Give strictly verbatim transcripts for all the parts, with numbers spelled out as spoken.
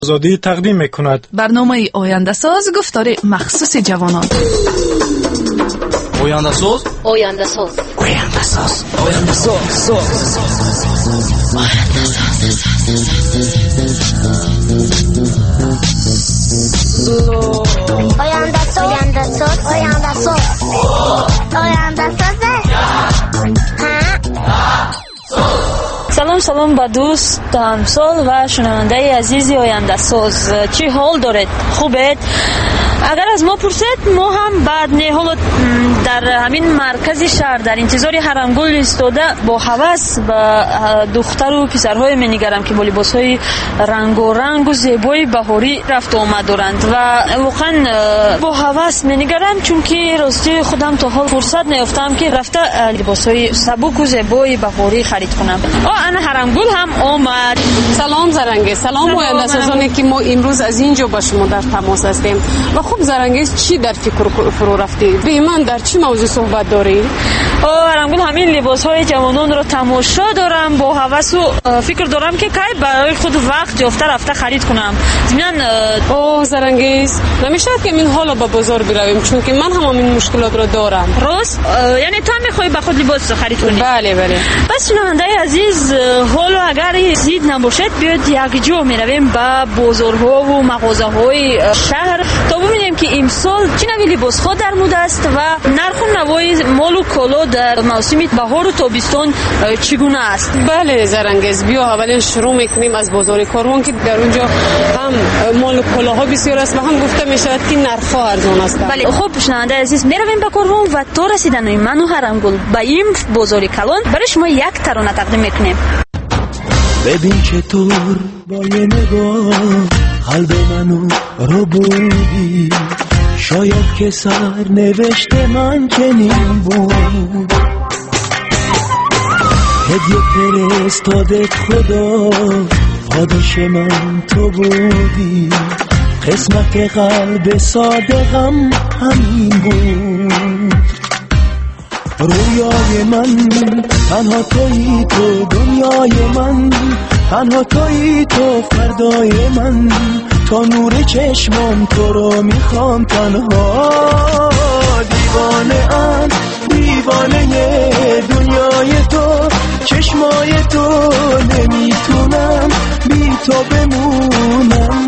آزادی تقدیم می‌کند. برنامه آینده ساز گفتار مخصوص جوانان. آینده ساز آینده ساز آینده ساز آینده ساز آینده ساز آینده ساز آینده ساز آینده ساز سلام سلام با دوست همسال و شنونده عزیزی آینده ساز، چی حال دارید؟ خوبید؟ اگر از ما پرسید ما هم بعد نهال در همین مرکز شهر در انتظار حرمگل ایستاده با هوس و دختر و پسرهای می‌نگرم که با لباس‌های رنگ و رنگ و زیبای بهاری رفت و آمد دارند و واقعا با هوس می‌نگرم، چون که راستی خودم تا حال فرصت نیافتم که رفته لباس‌های سبک و زیبای بهاری خرید کنم. آ انا حرمگل هم آمد. سلام زرنگی، سلام آینده سازانی که ما امروز از اینجا با شما در تماس هستیم. و خب زرنگیز چی در فکر فرو رفتی؟ به من در چی موضوع صحبت داری؟ حرمگل همین لباس های جوانان رو تماشا دارم، با هوس و فکر دارم که کی برای خود وقت یافته رفته خرید کنم. ضمن اوه زرنگیز نمیشه که من حالا با بازار برویم، چون که من هم همین مشکلات رو دارم. راست؟ یعنی تو میخوای با خود لباس خرید کنی؟ بله بله. بس شنونده عزیز، حالا اگر زید نباشد بیاد یک جا میرویم با بازارها و مغازه های شهر تا ببینیم که امسال چه نوع لباس ها در مد است و نرخ و نوای مال و کالا در موسم بهار و تابستان چگونه است. بله زرنگیز، بیا اولین شروع میکنیم از بازار کاروان که در اونجا هم مال و کالاها بسیار است و هم گفته میشود که نرخ ها ارزان است. بله خب شنونده عزیز، میرویم به کاروان و تا رسیدن من و حرمگل به این بازار کلان برای شما یک ترانه تقدیم میکنیم. ببین چطور با یه نگاه قلب منو رو بودی، شاید که سر نوشته من چنین بود، هدیه فرستادت خدا پاداش من تو بودی، قسمت قلب صادقم همین بود، رویای من تنها تویی تو، دنیای من تنها تویی تو، فردای من تا نور چشمام تو رو میخوام تنها، دیوانه ام دیوانه دنیای تو، چشمای تو نمیتونم بی تو بمونم،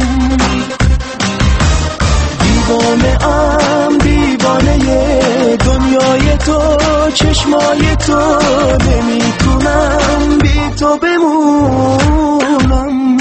دیوانه ام دیوانه دنیای تو، چشمای تو نمیتونم بی تو بمونم.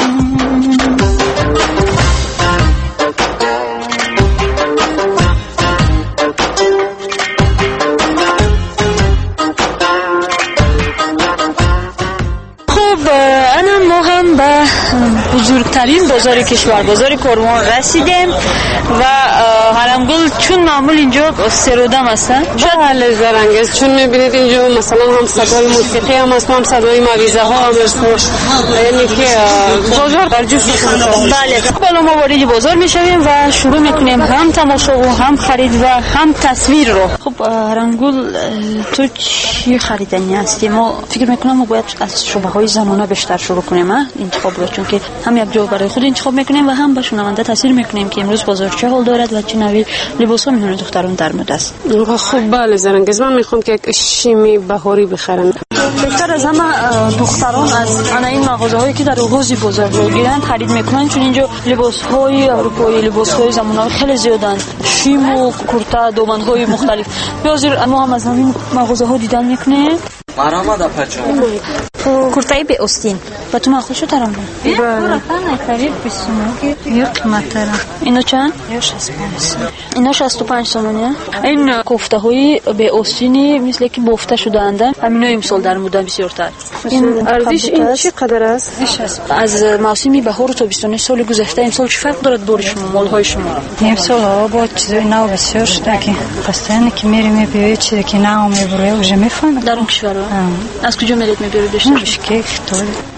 بزرگترین بازار کشور، بازار کاروان رسیدیم و حرمگل چون معمول اینجا سرودم هستن. بله زرنگیز، چون میبینید اینجا مثلا هم صدای موسیقی هم هست، هم صدای مویزه ها هم هست، یعنی که بازار در جوش هست. بله بالا ما وارد بازار میشویم و شروع میکنیم هم تماشا و هم خرید و هم تصویر رو. خب حرمگل تو چی خریدنی هستی؟ ما فکر میکنم ما باید از شعبه های زنانه بیشتر شروع کنیم انتخاب رو، چون که هم یک جا برای خود انتخاب میکنیم و هم به شنونده تاثیر میکنیم که امروز بازار چه حال دارد و چه نوعی لباسا میتونه دختران در مد است. خب بله زرنگیز، من میخوام که یک شیمی بهاری بخرم. بهتر از همه دختران از این مغازه هایی که در آغاز بازار رو گیرن خرید میکنن، چون اینجا لباس های اروپایی، لباس های زمانه خیلی زیادن، شیم و کرتا، دامن های مختلف. بیازیر ما هم از همین مغازه ها دیدن میکنیم. مرحبا دا پچون کرتای به استین و تو مخوشو ترم بود. بله قریب بیستونه یه قیمت ترم. اینا چند؟ یا شصت و پنج. اینا شصت و پنج تومانه. این کوفته های به استینی مثل که بافته شده اند، همینا امسال در مدت بسیارتر. این ارزش این چه قدر است؟ از موسم بهار و تابستان سال گذشته امسال چه فرق دارد بار شما، مال های شما؟ امسال ها با چیزای نو بسیار شده که خواستن که میریم میبینیم چیزی که نو میبره و میفهمم. در اون کشور از کجا میرید میبرید بیشتر؟ مشکی خطور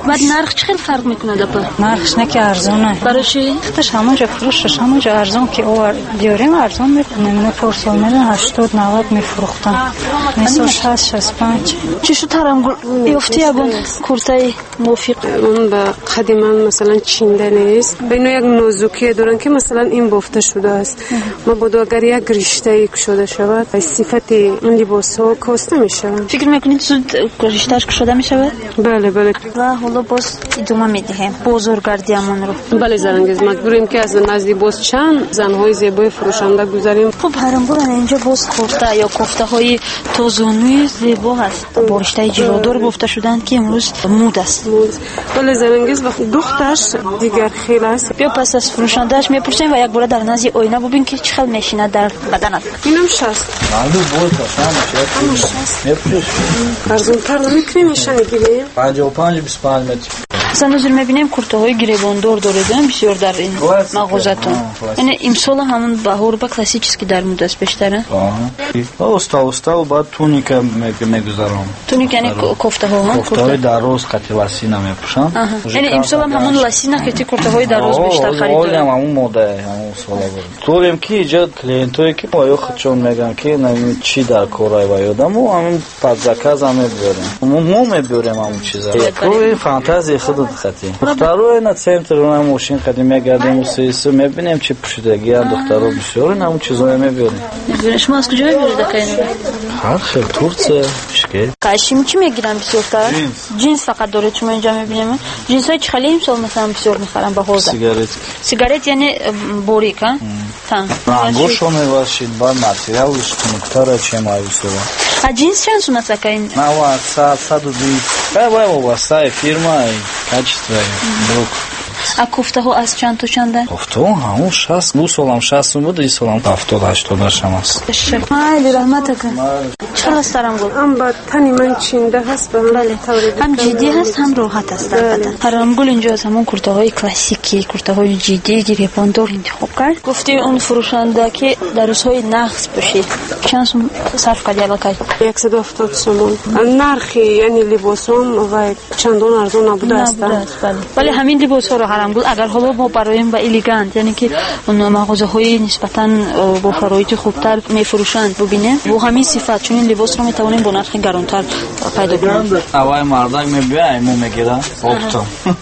بعد نرخ چقدر فرق میکنه دپا؟ نرخش نه که ارزونه. برای چی؟ تاش همونجا فروشش همونجا ارزون که او دیاریم ارزون میکنیم. نه پارسال میدن هشتاد نود میفروختن. میسوش هست شصت و پنج. چی شو ترم یافتی ابون کورتای موفق؟ اون به قدیما مثلا چینده نیست. بینو یک نازکی دارن که مثلا این بافته شده است. ما بود اگر یک رشته کشیده شود، صفت این لباس ها کاسته میشه. فکر میکنید زود رشتهش کشیده میشه؟ بله بله. و حالا باز ادامه میدیم بازارگردیمون رو. بله زرنگیز مجبوریم که از نزدیک باز چند زنهای زیبای فروشنده گذاریم. خب هرمبورن اینجا باز کوفته یا کوفته های توزونی زیبا هست. با رشته جلودار بافته شدن که امروز مود است. بله زرنگیز وقت دخترش دیگر خیلی است. بیا پس از فروشندهش میپرسیم و یک بار در نزدیک آینه ببین که چه خیلی میشینه در بدنت. اینم شست. معلوم بود شما شست. میپرس. ارزون تر نمیکنیم میشه نگیریم. پنجاه و پنج بیست و پنج متر. اصلا نظر میبینیم کورته های گریباندار دارید بسیار در این مغازتون. یعنی امسال همون بهار با کلاسیکی در مود است بیشتره. آه. استا استا و بعد تونیکا میگذارم. تونیک یعنی کوفته ها. کوفته های دراز قطعه لاسینا میپوشن. یعنی امسال هم همون لاسینا که کورته های دراز بیشتر خرید داره. هم همون موده همون سال بود. طوریم که اینجا کلینتایی که با خودشون میگن که نمی چی در کارای وایدم و همون پادزکاز هم میبریم. مو میبریم همون چیزا. تو فانتزی خود خطی. دخترها اینا سنتر رو ماشین قدیمی میگردیم و سیسو میبینیم چه پوشیدگی ان دخترها بسیار همون چیزا میبریم. میبریم شما از کجا میبرید دکین؟ هر خیلی ترکیه مشکل. کاشیم چی میگیرن بسیار تر؟ جنس فقط داره چون اینجا میبینیم. جنس های چه خیلی امسال مثلا بسیار میخرن به حوزه. سیگارت. سیگارت یعنی بوریک ها؟ تن. رنگوشو میواشید با ماتریالش کنکتر چه مایوسه. ا جنس چند سونات دکین؟ نه وا صد و بیست. با با واسه фирма качество друг. А кофта ҳо аз чанд то чанда? Кофта ҳамон шаст, ду солам шаст буд, ин солам ҳафтод ҳаштод шам аст. Майли раҳмат ака. Чӣ ҳастарам гул? ам ба тани ман чинда ҳаст ба бале. Ҳам ҷиддӣ ҳаст, ҳам роҳат аст дар бадан. Ҳарамгул инҷо аз ҳамон куртаҳои классики, куртаҳои ҷиддӣ гиребондор интихоб кард. Гуфти он фурӯшанда ки дар рӯзҳои нағз пӯшид. Чанд сум сарф карди аллакай? яксад و هفتاد сомон. нархи яъни либосҳом ва чандон арзон набудааст. бале ҳамин либосҳоро ҳарамгул агар ҳоло мо бароем ба элегант яъне ки мағозаҳои нисбатан бо шароити хубтар мефурӯшанд бубинем бо ҳамин сифат чун ин либосро метавонем бо нархи гаронтар пайдо кунем. авай мардак мебиа мо мегира опто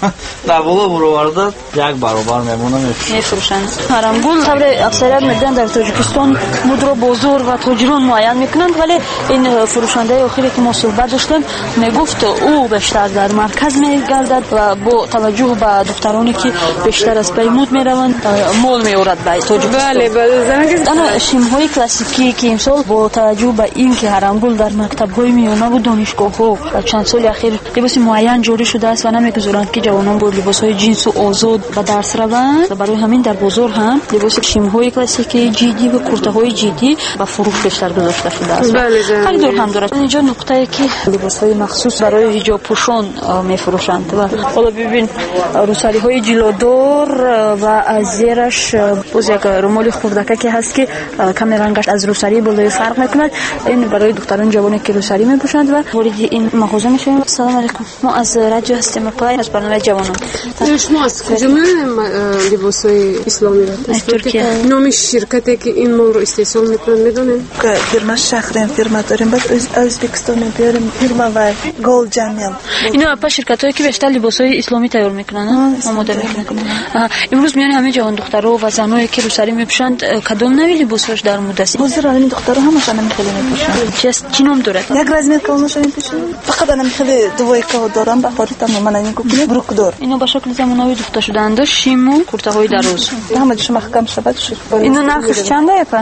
даволо буроварда як баробар мемона мефурӯшанд. ҳарамгул тавре аксарият мегӯянд дар тоҷикистон мудро бозор ва тоҷирон муайян мекунанд вале ин фурӯшандаи охире ки мо суҳбат доштем мегуфт ӯ бештар дар марказ мегардад ва бо таваҷҷӯҳ ба духтароне ки бештар аз пай муд мераванд мол меорад ба тоҷикистон. бале бале ана шимҳои классикӣ ки имсол бо таваҷҷӯҳ ба ин ки ҳарамгул дар мактабҳои миёнаву донишгоҳҳо дар чанд соли ахир либоси муайян ҷорӣ шудааст ва намегузоранд ки ҷавонон бо либосҳои ҷинсу озод ба дарс раванд. барои ҳамин дар бозор ҳам либоси шимҳои классикии ҷиддӣ ва куртаҳои ҷиддӣ ба фурӯш бештар гузошта шудааст. харидор ҳам дорад. инҷо нуқтае ки либосҳои махсус барои ҳиҷобпӯшон мефурӯшанд ва ҳоло бибин рӯсариҳои ҷилодор ва аз зераш боз як румоли хурдака ки ҳаст ки каме рангаш аз рӯсарии болои фарқ мекунад. ин барои духтарони ҷавоне ки рӯсарӣ мепӯшанд ва вориди ин мағоза мешавем. салом алейкум, мо аз радио ҳастем пай аз барномаи ҷавонон. шумо аз куҷо меоем либосҳои исломиро? аз туркия. номи ширкате ки ин молро истеҳсол мекунад медонем? фирма шахрем фирма дорем баъд өзбекистон мебиёрем фирма ва гол ҷамъям. ино апа ширкатҳое ки бештар либосҳои исломӣ тайёр мекунанд омода мекунанд. имрӯз миёни ҳамаи ҷавон духтаро ва занҳое ки рӯсарӣ мепӯшанд кадом нави либосҳош дар муда аст? ҳозир ин духтаро ҳамаша намихели мепӯшанд. чӣ аст? чӣ ном дорад? як размерка онашо мепӯшанд. фақат намихели двойкаҳо дорам ба паритам манани купи брукдор. ино ба шакли замонавӣ духта шудаанд шиму куртаҳои дароз. ҳамаҷошо маҳкам шавад шуд. ино нархиш чанда апа?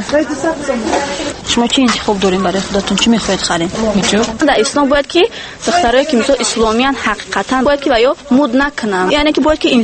шумо чӣ интихоб дорем барои худатон? чӣ мехоҳед харем? дар ислом бояд ки духтарое ки мисол исломиян ҳақиқатан бояд ки ба ё муд накунанд, яъне ки бояд ки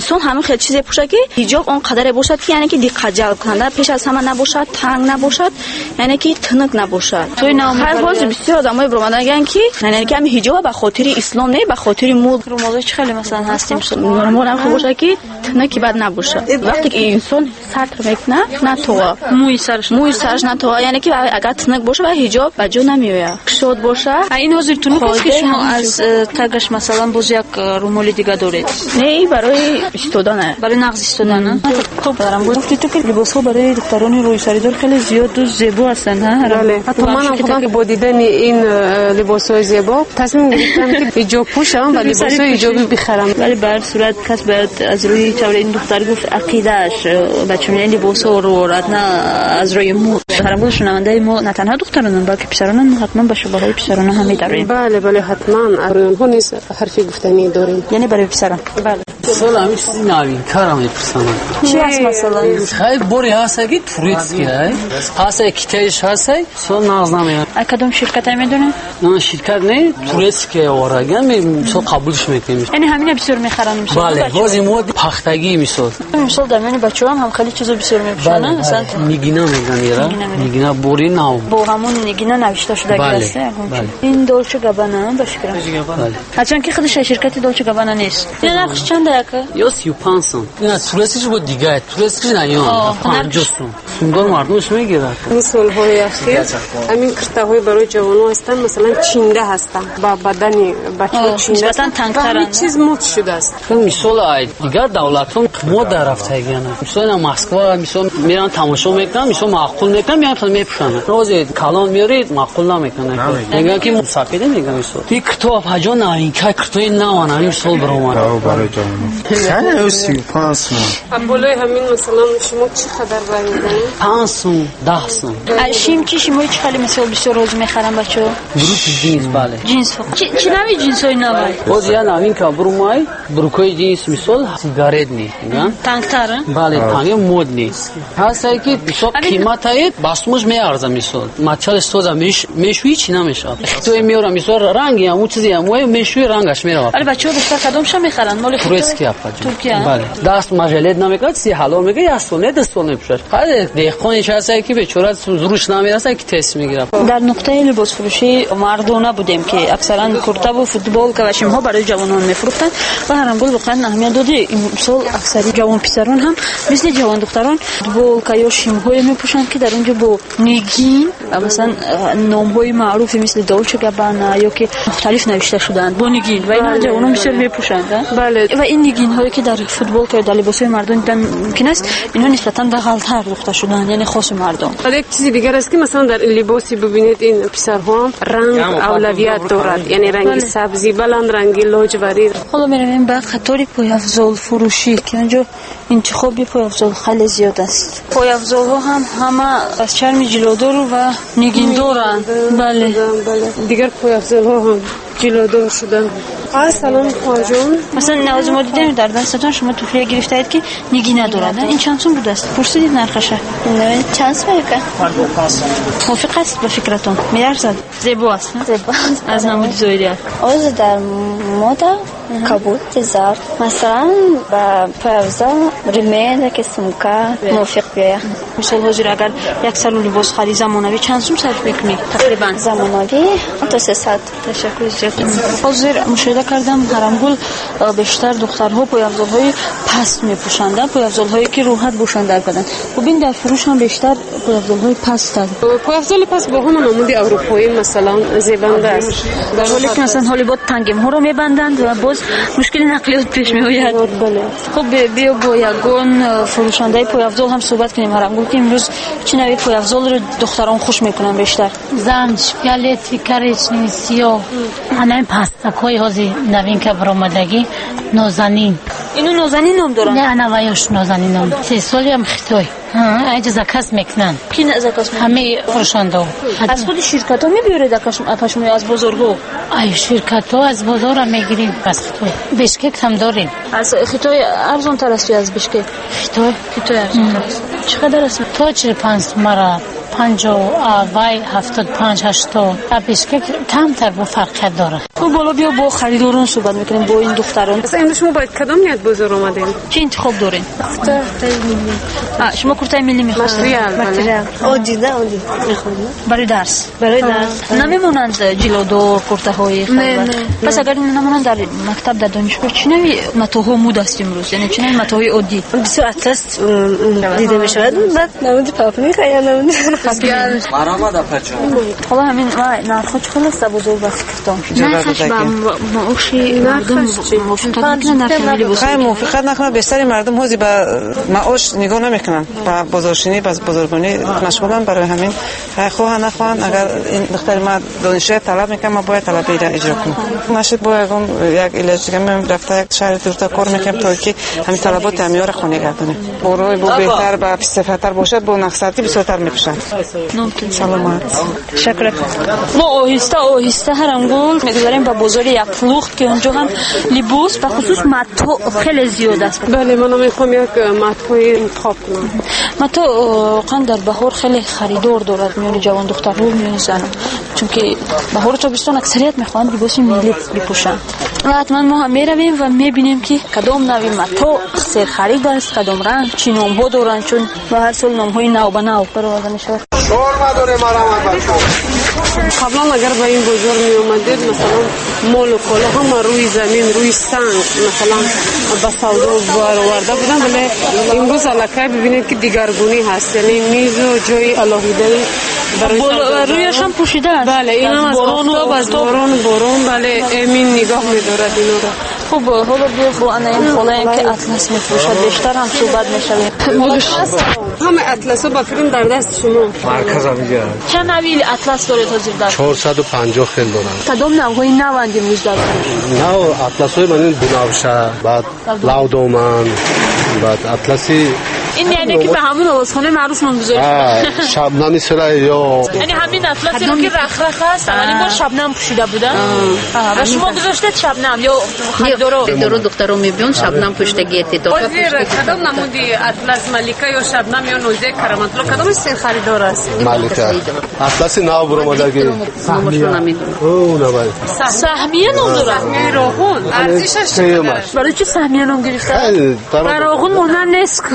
انسان همه خیلی چیزی پوشه که حجاب اون قدر باشد که یعنی که دقت جلب کننده، پیش از همه نباشد، تنگ نباشد، یعنی که تنک نباشد. توی نام هر باز بسیار آدمای برآمده میگن که یعنی که همین حجاب به خاطر اسلام نه، به خاطر مود. رومال چه خیلی مثلا هستیم نرمال هم خوب باشه که تنکی بد نباشه. وقتی که انسان سطر میکنه نه تو موی سرش موی سرش نه تو، یعنی که اگر تنک باشه و حجاب به جا نمیاد، شاد باشه. این حاضر تونو است که شما از تگش مثلا باز یک رومال دیگه دارید؟ نه این برای استودانه، برای نقض استودانه. خب دارم گفتی تو که لباس‌ها برای دختران روی سریدار خیلی زیاد و زیبا هستن ها. بله. حتی من هم خودم که با دیدن این لباس‌های زیبا تصمیم گرفتم که حجاب پوشم و لباس‌های حجابی بخرم. ولی به هر صورت کس باید از روی طور این دختر گفت عقیده‌اش بچه‌ها این لباس‌ها رو رد نه از روی مو. هر بود شنونده ما نه تنها دختران بلکه پسران هم حتما به شباهت پسران هم می‌داریم. بله بله حتما برای اونها نیست حرفی گفتنی داریم. یعنی برای پسران. بله. سوال همین چیزی نوین کارم می‌پرسم. چی هست مثلا؟ خیلی بوری هست که توریستی هست کیتایش هست سوال ناز نمیاد. کدوم شرکت میدونه؟ نه شرکت نه توریستی که وارگان می سو قبولش میکنیم. یعنی همین بسیار میخرن مثلا. بله بازی مود پختگی میساد. مثلا در میان بچه‌ها هم خیلی چیزا بسیار میپوشن مثلا نیگینا میگن یرا نیگینا بوری ناو با همون نیگینا نوشته شده است. این دولچه گابانا باشه کرد. بله. چون که خودش شرکت دولچه گابانا نیست. این نرخش چنده که؟ یا سی و پنج سوم. نه توریستیش بود دیگه توریستیش نیام. پنجاه سوم. سومدار مردمش میگیره. مثال های اخیر همین کرته های برای جوانان هستن مثلا چینده هستن با بدن بچه‌ها چینده هستن تنگ‌ترن. چیز مد شده است. مثال ای دیگر دولت‌ها مد رفته گیرن. مثلا مسکو مثلا میرن تماشا میکنن مثلا معقول میکنن میان میپوشن. روز کلان میارید معقول نمیکنن. میگن که مسافیده میگن مثلا. این کتاب هجا نه این که کتاب نه نه مثال برام. برای جوانان. خیلی سی و پنج سوم. بالای همین مثلا شما چه خبر برمی‌دارید؟ پنج سوم ده سوم. شیم که شما چه خیلی مثال بسیار روز میخرن بچه‌ها؟ گروپ جینز بله. جینز فقط. چی چی نمی جینز های نوای؟ باز یا نامین که برومای بروکوی جینز مثال سیگارت نی. میگن؟ تنگ‌تره؟ بله تنگ مود نیست. هست که بسیار قیمت هست باسمش میارزه مثال. مچال سوزا میش میشوی چی نمیشه. توی میارم مثال رنگی همون چیزی همون میشوی رنگش میره. ولی بچه‌ها بیشتر کدومش میخرن؟ مال ترکیه اپا. ترکیه. بله. دست ماجلت نمیکرد سی حلال میگه یا سونه دست نمیشه. خیلی دهقانش هست که به چورت زروش نمیرسه که تست میگیره. در نقطه لباس فروشی مردونه بودیم که اکثرا کرته و فوتبال کفشیم ها برای جوانان میفروختن و هر گل واقعا اهمیت داده. این سال اکثری جوان پسران هم مثل جوان دختران فوتبال که یا شیم های میپوشن که در اونجا با نگین مثلا نام های معروفی مثل دولچه گابانا یا که مختلف نوشته شدن با نگین و اینا جوانان بسیار میپوشند. بله. و این نگین هایی که در فوتبال که در لباس های مردان دیدن ممکن است اینا نسبتا دغل‌تر دوخته شدن یعنی خاص مردم. ولی یک چیزی دیگر است که مثلا در لباسی ببینید این پسرها رنگ اولویت دارد یعنی رنگ سبزی بلند رنگ لاجوری. حالا میریم به خطوری پایافزال فروشی که اونجا انتخابی پایافزال خیلی زیاد است. پایافزال ها هم همه از چرم جلودار و نگین دارن. بله بله دیگر پایافزال ها هم جلودار شدن. سلام خواجون مثلا نواز ما دیدیم در دستتون شما توفیه گرفته اید که نگی ندارد این چند سون بود است؟ پرسیدید نرخشه؟ نه چند سون که؟ موافق است با فکرتون؟ میارزد؟ زیبا است؟ زیبا است از نمود زویری است؟ آز در مودا کبوت زار مثلا با پایافزا ریمید که سمکا موافق بیایه. مثال حاضر اگر یک سر لباس خری زمانوی چند سون صرف میکنی؟ تقریبا زمانوی تا سه ساعت. تشکر زیاد. حاضر مشاهده کردم هرمگل بیشتر دخترها پایافزال‌های پست میپوشند پایافزال‌هایی که راحت بوشانده کردن. ببین در فروش هم بیشتر پایافزال‌های پست هست. پایافزال پست با هم نمود اروپایی مثلا زیبنده است. در حالی که مثلا هالیوود تنگم ها رو میبندند و باز مشکل نقلیات پیش میآید. خب بیا با یگان فروشنده پایافزال هم صحبت کنیم هرمگل که امروز چه نوع پایافزال رو دختران خوش میکنن بیشتر؟ زنج گالتی کریچنی سیاه همین پستکای هازی نوین که برآمدگی نازنین اینو نازنین نام دارن؟ نه نوایش نازنین نام سه سالی هم خطای ها اجازه زکات میکنن کی نه زکات همه فروشنده از خود شرکت ها میبیاره دکشم اپشم از بزرگو ای شرکت ها از بازار هم میگیریم بس خطای بشکک هم داریم از خطای ارزان تر است از بشکک خطای خطای ارزان تر است چقدر است تا چهل و پنج مرا پنجاه وای هفتاد و پنج هشتاد بیشکک کمتر با فرق داره. تو بالا بیا با خریداران صحبت میکنیم با این دختران. مثلا امروز شما باید کدام نیت بازار اومدین؟ چه انتخاب دارین؟ کرتای ملی. آ شما کرتای ملی میخواین؟ متریال. متریال. عادی نه عادی. برای درس. برای درس. نمیمونند جلودار کرتاهای خیلی. پس اگر نمونند در مکتب در دانشگاه چی نمی متاها مود است امروز؟ یعنی چی نمی متاهای عادی؟ بسیار اطلس دیده میشود. بعد نمودی پاپنی خیلی نمودی. مرا در پچه. حالا همین نرخ چقدر است بزرگ با فکرتان؟ نرخش با معاشی مردم خیلی موافقت نکنه. بیشتر مردم حوزی به معاش نگاه نمیکنن، به بازارشینی به بازارگانی مشغولن. برای همین خواه نخواهن اگر این دختر ما دانشجو طلب میکنه ما باید طلب را اجرا کنیم. نشد باید یک علاج دیگه من رفته یک شهر دورتر کار میکنم تا که همین طلبات همیار خونه گردونیم. برای بو بهتر با صفتر باشد با نقصاتی بسیارتر میپشن. سلامت. شکر. ما آهسته آهسته هرانگول میگذاریم به بازار یک لخت که اونجا هم لباس به خصوص متاع خیلی زیاد است. بله من میخوام یک متاع انتخاب کنم. متاع قند در بهار خیلی خریدار دارد میان جوان دخترها و میان زنان، چون که بهار تابستان اکثریت میخوان لباس ملی بپوشند. و حتما ما هم میرویم و میبینیم که کدام نوع متاع سر خرید است، کدام رنگ چی نام ها دارند، چون با هر سال نام های نو به نو برآورده میشود. قبلا اگر به این بازار می اومدید مثلا مال و کالا هم روی زمین روی سنگ مثلا به سودا برآورده بودن، ولی امروز الکی ببینید که دیگرگونی هست، یعنی میز و جای الهیده برای رویش هم پوشیده است. بله این هم از آفتاب از باران باران بله امین نگاه می‌دارد اینا را. خب حالا بیا با انایم خالاییم که اطلس می‌فروشد بیشتر هم صحبت می‌شویم. همه اطلس‌ها با فیلم در دست شما. مرکز هم میگه. چند نوع اطلس دارید حاضر در؟ چهارصد و پنجاه خیل دارن. کدام نوع‌های نوند امروز دارید؟ نوع اطلس‌های من بنفشه، بعد لودومن، بعد اطلسی این یعنی که به همون آوازخانه معروف نامگذاری شده. شبنمی سره یا یعنی همین اطلسی رو که رخ رخ هست اولین بار شبنم پوشیده بودن و شما گذاشتید شبنم یا خریدارا خریدارا دخترو میبیون شبنم پوشیدگی اتفاق وزیر کدام نمودی اطلس ملیکا یا شبنم یا نوزه کرامت رو کدام سر خریدار است؟ ملیکا اطلسی نو برآمدگی نمشون نمیدونم. او نه باید سهمیه نام داره. سهمیه راغون ارزشش چقدر؟ برای چه سهمیه نام گرفته؟ راغون مونن نیست.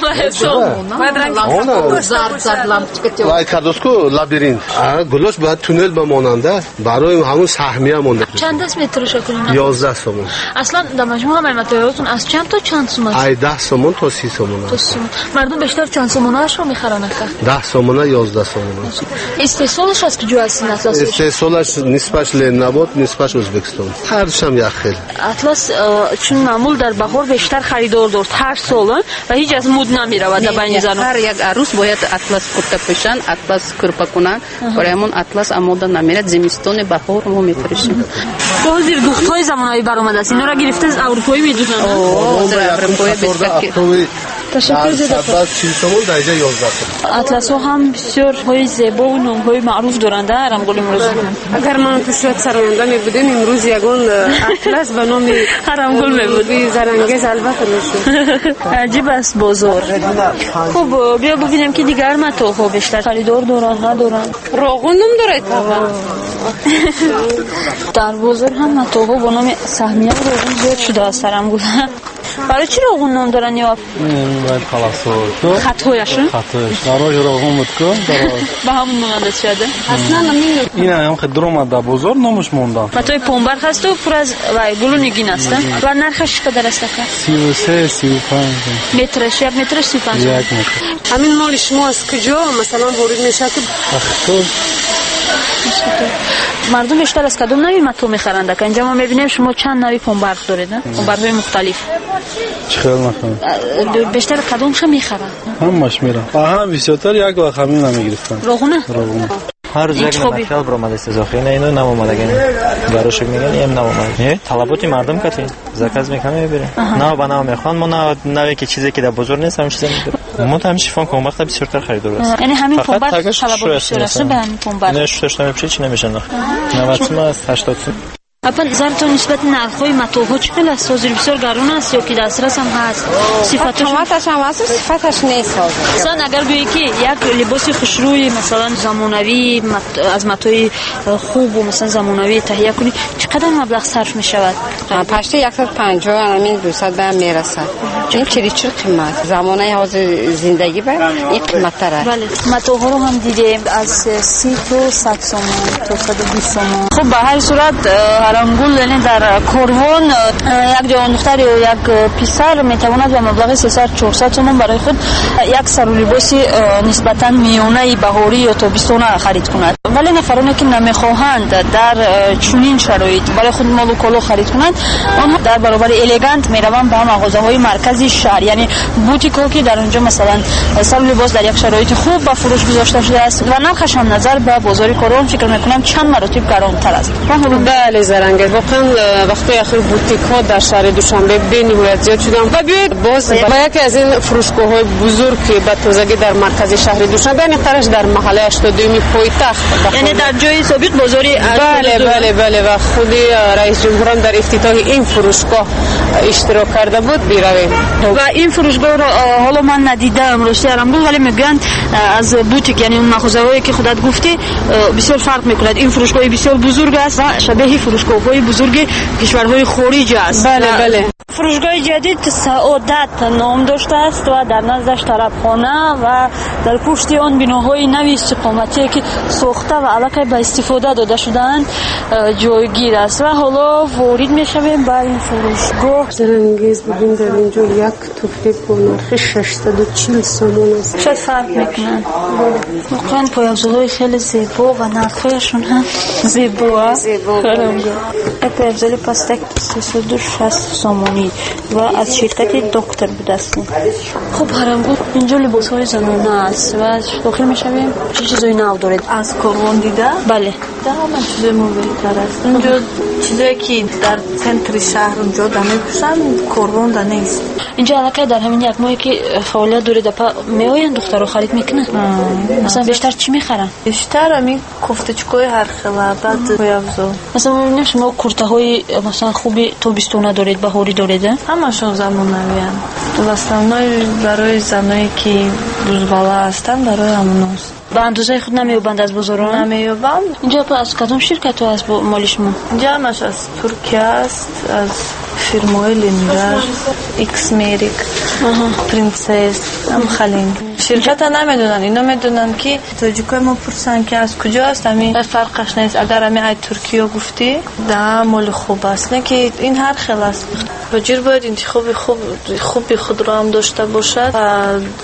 زرد زرد لامپچه وای کردوسکو لابیرینت گلوش باید تونل بماننده برای همون سهمیه مونده. چند دست مترش کنین؟ یازده سومون. اصلا در مجموع همه متریالتون از چند تا چند سوم است؟ ای ده سومون تا سی سومون. تا سومون. مردم بیشتر چند سوموناش رو میخرن که؟ ده سومون یازده سومون. استحصالش از کجا هست این اطلس؟ استحصالش نسبتش لن نبود، نسبتش ازبکستان. هرش هم یک خیل. اطلس چون معمول در بهار بیشتر خریدار دارد هر سال و هیچ از مود نمیرود در بین زنان. هر یک عروس باید اطلس کرده پوشن، اطلس کرپا کنن. برای همون اطلس آماده نمیرد. زمستون بهار ما میفروشیم. حاضر دخترای زمانهایی برآمده است. اینا را گرفته از اروپایی میدونن. اوه در اروپایی بسیار تشکر زیاد. اطلس ها هم بسیار های زیبا و نام های معروف دارند در هرمگل امروز. اگر من پیشوت سراینده می بودیم امروز یگان اطلس به نام هرمگل می بود. زرنگیز البته میشه. عجیب است بازار. خب بیا ببینیم که دیگر متاع ها بیشتر خریدار دارن ندارن. راغون نام داره طبعا. در بازار هم متاع ها با نام سهمیه و راغون زیاد شده است هرمگل. برای چی راغون نام دارن یا باید خلاص خطایشون؟ خطایش برای راغون بود که به همون مونده شده. اصلا نمیدونم. این هم خیلی درآمد در بازار نامش مونده. متاع پنبرخ است و پر از گل و نگین است. و نرخش چقدر است؟ سی و سه سی و پنج. مترش یک متر سی و پنج. یک متر. همین مال شما از کجا مثلا وارد میشه که اختر مردم بیشتر از کدوم نوعی متاع میخرند؟ که اینجا ما میبینیم شما چند نوعی پنبرخ دارید، پنبرخ‌های مختلف. چخیل نخوام. بیشتر کدومش میخرن؟ همش میرن. هم بسیارتر یک وقت همین نمیگرفتن. راغونه؟ راغونه. هر روز یک نمکیال برآمده است اضافه نه اینو نمومدگی براش میگن این نمومد. طلبات مردم کتی زکات میکنه میبره. نه بنا میخوان ما نه نوعی که چیزی که در بازار نیست هم چیزی میبره. ما هم شیفون کم وقت بسیارتر خریدار است. یعنی همین پنبرخ طلبات بیشتر است به همین پنبرخ. نه شش نمیشه چی نمیشه نه. نود تومن است هشتاد تومن. اپن زرتون نسبت نرخ‌های متاعها چقدر است؟ حاضر بسیار گران است یا که دسترس هم هست؟ صفاتش قیمتش هم هست، صفاتش نیست. مثلا اگر بگی که یک لباس خوشروی مثلا زمانوی از متاع خوب و مثلا زمانوی تهیه کنی چقدر مبلغ صرف می شود؟ پشت صد و پنجاه همین دویست به هم میرسه. این چری چر قیمت زمانه حاضر زندگی بر این قیمت تره. بله متاعها رو هم دیدیم از سی تا صد تومان تا صد و بیست تومان. خب به هر صورت هرمگول یعنی در کاروان یک جوان دختر یا یک پسر میتواند به مبلغ سیصد چهارصد تومان برای خود یک سر و لباس نسبتا میانه بهاری یا تابستانه خرید کند. ولی نفرانی که نمیخواهند در چنین شرایط برای خود مال و کالا خرید کنند اما در برابر الگانت میروند به مغازه‌های مرکزی شهر، یعنی بوتیک‌ها که در اونجا مثلا سر و لباس در یک شرایط خوب به فروش گذاشته شده است و نرخش هم نظر به بازار کارون فکر میکنم چند مراتب گرانتر است. بله زرنگ واقعا وقتی اخیر بوتیک‌ها در شهر دوشنبه به نهایت زیاد شدن و بیاید باز با یکی از این فروشگاه‌های بزرگ که به تازگی در مرکز شهر دوشنبه یعنی قرش در محله هشتاد و دو پایتخت یعنی در جای ثابت بازاری بله بله بله و خود رئیس جمهور هم در افتتاح این فروشگاه اشتراک کرده بود بیرویم و این فروشگاه رو حالا من ندیدم راستی هرمگول ولی میگن از بوتیک یعنی اون مغازه‌هایی که خودت گفتی بسیار فرق میکند. این فروشگاه بسیار بزرگ است و شبیه فروشگاه‌های بزرگ کشورهای خارج است. بله بله فروشگاه جدید سعادت نام داشته است و در نزدش طربخانه و در پشت آن بناهای نوی استقامتی که ساخته و علاقه به استفاده داده شدند جایگیر است و حالا وارد میشویم به این فروشگاه. زرنگیز ببین در اینجا یک توفی با نرخ ششصد و چهل تومان است. چه فرق میکنن؟ واقعا پایافزال‌های خیلی زیبا و نرخ‌هایشون هم زیبا. زیبا. پایافزال پاستک سیصد و شصت تومانی و از شرکت دکتر بوده است. خب هرمگول اینجا لباس‌های زنانه است و داخل میشویم. چه چیزایی نو دارید؟ از کاروان دیده؟ بله. در همه چیز مو بهتر است. اینجا چیزایی که در سنتر شهر اونجا دنه پوشن کاروان دنه نیست. اینجا علاقه در همین یک ماهی که فعالیت داره دپا میآیند دخترها خرید میکنن. مثلا بیشتر چی میخرن؟ بیشتر همین کوفته‌چکای هر خلا بعد پایافزا. مثلا میبینیم شما کورتاهای مثلا خوبی تابستانه دارید بهاری دارید؟ همشون زمانوی ان. تو دستمای برای زنایی که روزبالا هستن برای هموناست. به اندازه خود نمیوبند از بازاران؟ نمیوبند. اینجا از کدام شرکت ها هست مالش ما؟ اینجا همش از ترکیه است، از فیرمای لیندر، ایکس میریک، پرنسس، هم خلین. شرکت ها نمیدونن، اینا میدونن که تاجیکای ما پرسن که از کجا است، همین فرقش نیست. اگر همین ای ترکیه گفتی ده مال خوب است، نه که این هر خیل است. تاجر باید انتخاب خوب خوبی خود را هم داشته باشد و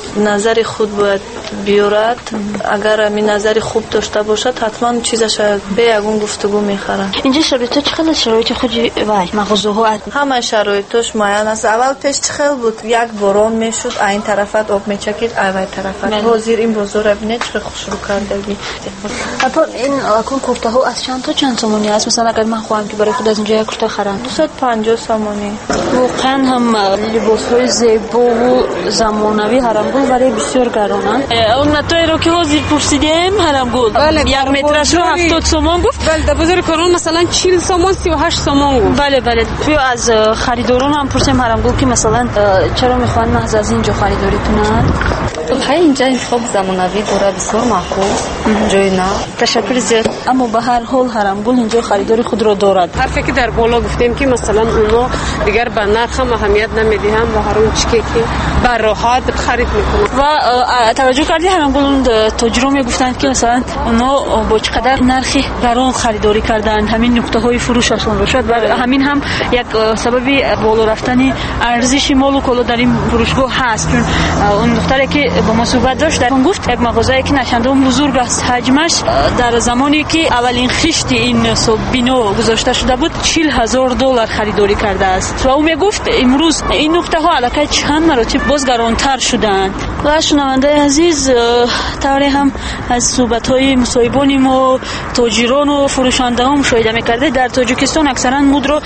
نظر خود باید بیارد. اگر همین نظر خوب داشته باشد حتما چیزش به یگون گفتگو میخرن. اینجا شرایط چقدر شرایط خود وای مغازه ها همه شرایطش معین است. اول پیش چخیل بود، یک باران میشد این طرفت آب میچکید اول طرفت. حاضر این بازار ببینید چه خوش رو کردگی. اپا این اکون کوفته ها از چند تا چند تومانی است؟ مثلا اگر من خواهم که برای خود از اینجا یک کوفته خرم دویست و پنجاه تومانی. واقعا هم لباس های زیبا و زمانوی هرمگول ولی بسیار گرانند. اون نتایی رو که حاضر پرسیدیم هرمگول یک مترش رو هفتاد تومان گفت. بله در بازار کارون مثلا چهل تومان سی و هشت تومان گفت. بله بله. تو از خریداران هم پرسیم هرمگول که مثلا چرا میخوان محض از اینجا خریداری کنند؟ های اینجا انتخاب زمانوی داره بسیار معقول جای نه تشکر زیاد. اما به هر حال هرمگول اینجا خریداری خود را دارد. حرفی که در بالا گفتیم که مثلا اونا دیگر به نرخ هم اهمیت نمیدهند و هر اون چیزی که بر راحت خرید میکنن. و توجه کردی هرمگول تاجرها میگفتند که مثلا اونا با چقدر نرخی گران خریداری کردن همین نقطه های فروششون رو شد و همین هم یک سببی بالا رفتن ارزش مال و کالا در این فروشگاه هست. چون اون دختری که با ما صحبت داشت در اون گفت یک مغازه‌ای که نشانده اون بزرگ است، حجمش در زمانی که اولین خشت این صبح بنا گذاشته شده بود چهل هزار دلار خریداری کرده است و او میگفت امروز این نقطه ها علاقه چند مراتب باز گرانتر شدند. و شنونده عزیز طوری هم از صحبت های مصاحبان ما تاجران و فروشنده ها مشاهده میکرده در تاجیکستان اکثرا مود رو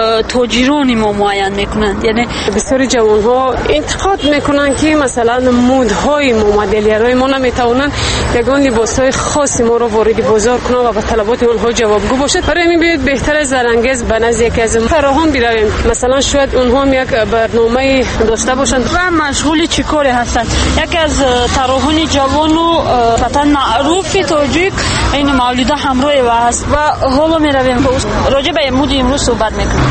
تاجران ما معین میکنند. یعنی بسیاری جوان ها انتقاد میکنن که مثلا مود ها های ما مدلیرهای ما نمیتونن یگان لباس های خاص ما رو وارد بازار کنن و به طلبات اونها جوابگو باشد. برای همین بیاید بهتر از زرانگیز به نزد یکی از فراهم برویم، مثلا شاید اونها هم یک برنامه داشته باشند و مشغول چی کاری هستند. یکی از طراحان جوان و وطن معروف توجیک این مولوده همراه و هست و حالا می رویم راجع به مود امروز صحبت میکنیم.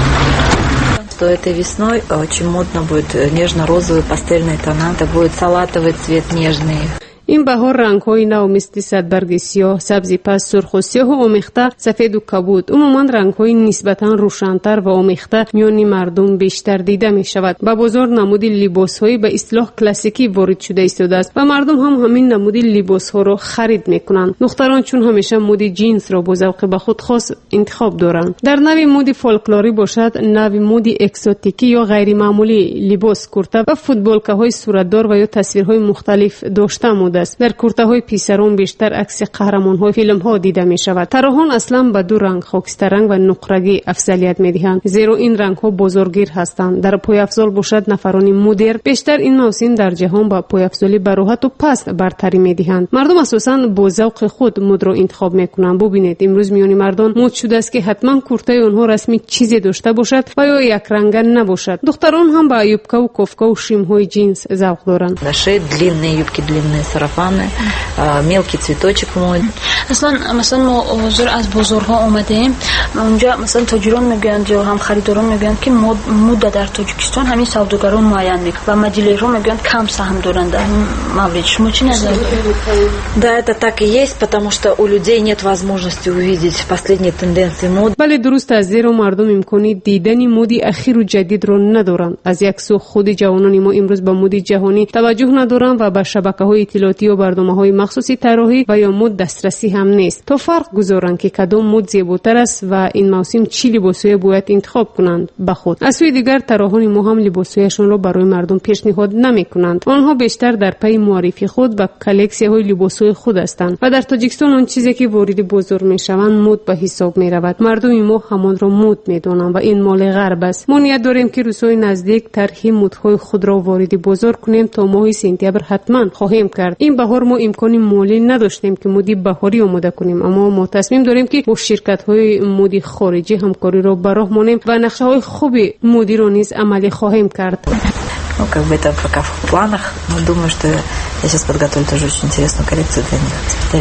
Что этой весной очень модно будет нежно-розовые пастельные тона, это будет салатовый цвет нежный. این بهار رنگ‌های نو مثل صدبرگ سیاه، سبز پس، سرخ و سیاه و آمیخته، سفید و کبود. عموما رنگ‌های نسبتاً روشن‌تر و آمیخته میان مردم بیشتر دیده می‌شود. با بازار نمود لباس‌های به اصطلاح کلاسیکی وارد شده ایستاده است و مردم هم همین نمود لباس‌ها را خرید می‌کنند. دختران چون همیشه مود جینز را با ذوق به خود خاص انتخاب دارند. در نوع مود فولکلوری باشد، نوع مود اکزوتیکی یا غیر معمولی، لباس کرته و فوتبالکه‌های صورتدار و یا تصویرهای مختلف داشته است. در کرته‌های پیسرون بیشتر عکس قهرمان‌های فیلم‌ها دیده می‌شود. طراحان اصلاً به دو رنگ، خاکستر رنگ و نقرگی افضلیت می‌دهند، زیرا این رنگ‌ها بازارگیر هستند. در پایافزال باشد نفران مدرن بیشتر این موسم در جهان با پایافزالی براحت و پست برتری می‌دهند. مردم اساساً با ذوق خود مد را انتخاب می‌کنند. ببینید امروز میان مردان مد شده است که حتما کرته آنها رسمی چیزی داشته باشد و یا یک رنگ نباشد. دختران هم با یوبکه و کفکه و شیم‌های جینز ذوق دارند. Наши длинные юбки, длинные сарафаны, мелкий цветочек мой. اصلا مثلا ما حضور از بازارها اومدیم، اونجا مثلا تاجران میگن یا هم خریداران میگن که مد مد در تاجیکستان همین سوداگران معین میکنن و مدیرها میگن کم سهم دارن در مورد. شما چی نظر دارید؟ Да, это так и есть, потому что у людей нет возможности увидеть последние тенденции мод. بله درست است، زیرا مردم امکانی دیدن مد اخیر و جدید را ندارند. از یک سو خود جوانان ما امروز به مد جهانی توجه ندارند و به شبکه‌های اطلاعاتی و برنامه‌های مخصوصی طراحی و یا مد دسترسی هم نیست. تا فرق گذارند که کدام مد زیباتر است و این موسم چی لباس‌های باید انتخاب کنند به خود. از سوی دیگر طراحان ما هم لباس‌هایشان را برای مردم پیشنهاد نمی‌کنند. آنها بیشتر در پی معرفی خود و کلکسی‌های لباس‌های خود هستند و در تاجیکستان آن چیزی که وارد بازار می‌شوند مد به حساب می‌رود. مردم ما همان را مد می‌دانند و این مال غرب است. ما نیت داریم که روزهای نزدیک طرح مدهای خود را وارد بازار کنیم تا ماه سپتامبر حتما خواهیم کرد. این بهار ما امکان مالی نداشتیم که مد بهاری آماده کنیم، اما ما تصمیم داریم که با شرکت‌های مد خارجی همکاری را به راه مانیم و نقشه‌های خوب مدی را نیز عملی خواهیم کرد. Ну, как бы это пока в планах, но думаю, что я сейчас подготовлю тоже очень интересную коллекцию для них.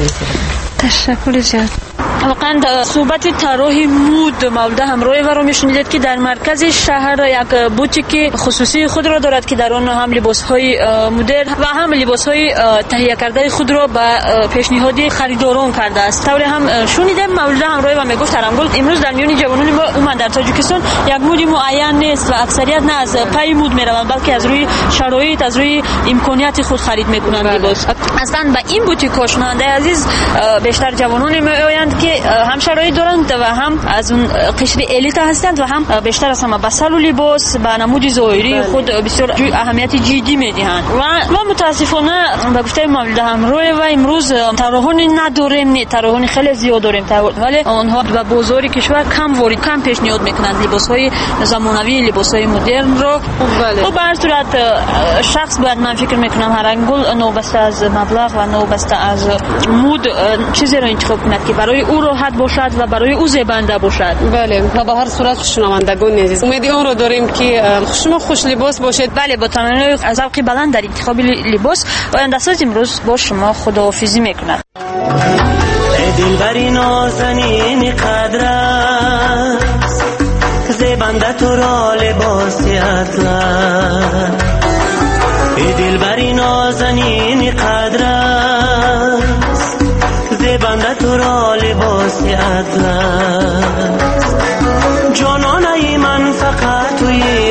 تشکر زیاد. واقعا صحبت طراح مود مولده همراه و رو میشنیدید که در مرکز شهر یک بوتیک خصوصی خود را دارد که در آن هم لباس‌های مدرن و هم لباس‌های تهیه کرده خود را به پیشنهاد خریداران کرده است. طوری هم شنیدم مولده همراه و میگفت ترنگل امروز در میان جوانان ما اومد در تاجیکستان یک مود معین نیست و اکثریت نه از پی مود میروند بلکه از روی شرایط از روی امکانیات خود خرید میکنند لباس. اصلا به این بوتیک شنونده عزیز بیشتر جوانان میآیند که هم شرایط دارند و هم از اون قشر الیت هستند و هم بیشتر از همه به سل و لباس به نمود ظاهری خود بسیار اهمیت جدی میدهند و ما متاسفانه به گفته مولده همراه و امروز طراحان نداریم، نه طراحان خیلی زیاد داریم ولی آنها به بازار کشور کم وارد کم پیشنهاد میکنند لباس‌های زمانوی لباس‌های مدرن رو. و به هر صورت شخص باید من فکر میکنم هر انگل نوبسته از مبلغ و نوبسته از مود چیزی رو انتخاب کند که برای او راحت باشد و برای او زیبنده باشد. بله و به هر صورت شنوندگان عزیز امید آن رو داریم که شما خوش لباس باشید. بله با تمام ذوق بلند در انتخاب لباس آینده‌ساز امروز با شما خداحافظی میکند. ای دلبری نازنین قدرت زیبنده تو را لباسی اطلس، ای دلبری نازنین قدرت زیبنده تو را لباسی اطلس، جانانه من فقط توی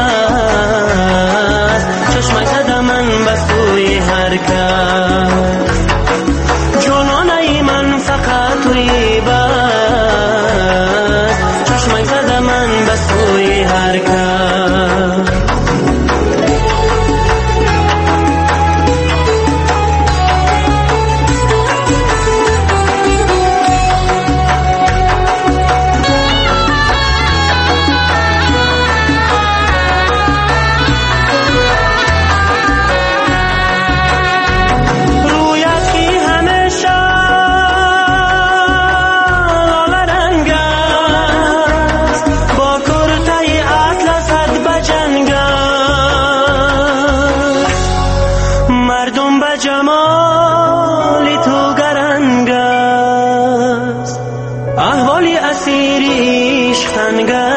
بس، چشمک زده من به سوی هر کس، جانانه من فقط توی بس، چشمک زده من به سوی هر کس. مردم به جمال تو گرنگ است، احوال اسیر عشق تنگ است.